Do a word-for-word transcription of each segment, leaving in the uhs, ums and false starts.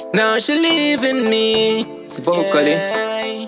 Now she leaving me, vocally. yeah.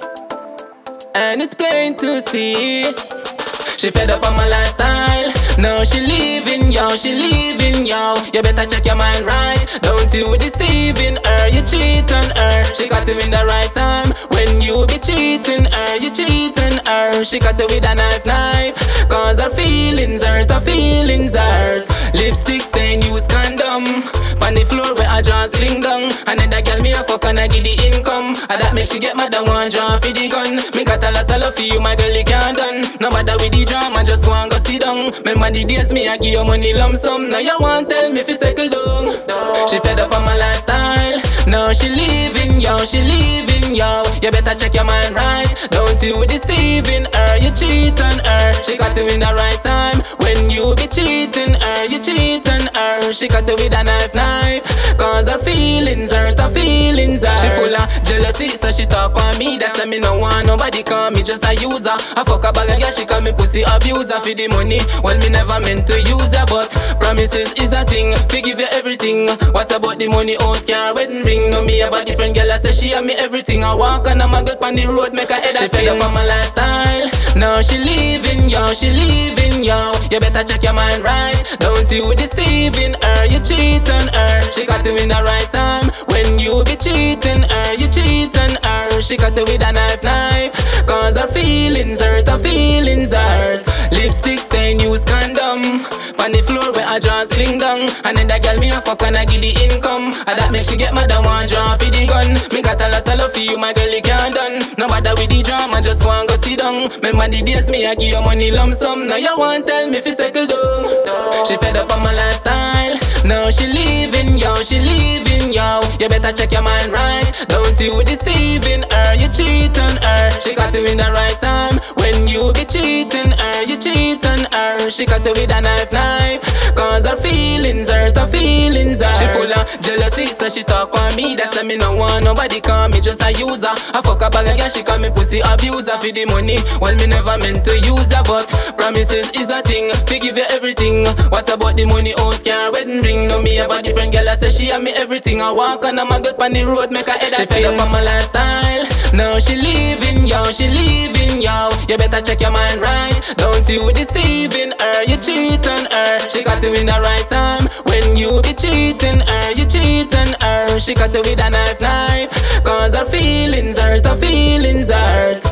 And it's plain to see she fed up on my lifestyle. Now she leaving, yo, she leaving, yo. You better check your mind right. Don't you deceiving her, you cheat on her. She got you in the right time. When you be cheating her, you cheating her. She got you with a knife, knife. Cause her feelings hurt, her feelings hurt. Lipstick stain, use condom. On the floor where I just sling down. And then that girl me a fuck and I give the income. And that make she get mad and want draw for the gun. Me got a lot of love for you, my girl, you can't done. No matter with the drama, just want go sit down. Remember the days me I give you money lump sum. Now you want tell me if you settle down. She fed up on my lifestyle. Now she leaving, yo, she leaving, yo. You better check your mind right. Don't you deceiving her, you cheat on her. She got you in the right time. When you be cheating her, you cheat on her. She got you with a knife, knife. Cause her feelings hurt, her feelings hurt. She full of jealousy, so she talk on me. That's why me no want nobody call me just a user. I fuck a bag of girl, she call me pussy abuser. For the money, well me never meant to use her. But promises is a thing, we give you everything. What about the money, house, car, wedding ring? No me have a different girl, I say she have me everything. I walk and I'm a girl on the road, make her head a spin. She fed up on my lifestyle. Now she leaving, yo, she leaving, yo. You better check your mind right. Don't you deceiving her, you cheat on her. She got you in the right time. When you be cheating her, you cheat on her. She got you with a knife, knife. Cause her feelings hurt, her feelings hurt. Lipstick stain, use condom. On the floor where I just sling down. And then that girl me a fuck and I give the income. And that make she get mad and want draw for the gun. Me got a lot of love for you, my girl, you can't done. No matter with the drama, just want go sit down. Remember the days me I give you money lump sum. Now you want tell me if you settle down. She fed up on my lifestyle. Now she leaving, yo, she leaving, yo. You better check your mind right. Don't you deceiving her, you cheat on her. She got you in the right time. When you be cheating her, you cheat on her. She got you with a knife, knife. Cause her feelings hurt, her feelings hurt. She full of jealousy, so she talk on me. That's why me no want nobody call me just a user. I fuck a bag of girl, she call me pussy abuser. For the money, well me never meant to use her. But promises is a thing, we give you everything. What about the money, house, car, wedding ring? No me have a different girl, I say she have me everything. I walk and I'm a girl on the road, make her head a spin. She fed up on my lifestyle. Now she leaving, yo, she leaving, yo. You better check your mind right. Don't you deceiving her, you cheat on her. She got you in the right time. When you be cheating her, you cheat on her. She got you with a knife, knife. Cause her feelings hurt, her feelings hurt.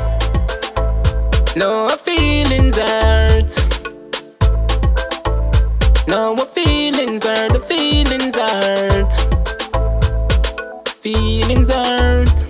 No, her feelings hurt. No, her feelings hurt, the feelings hurt. Feelings hurt.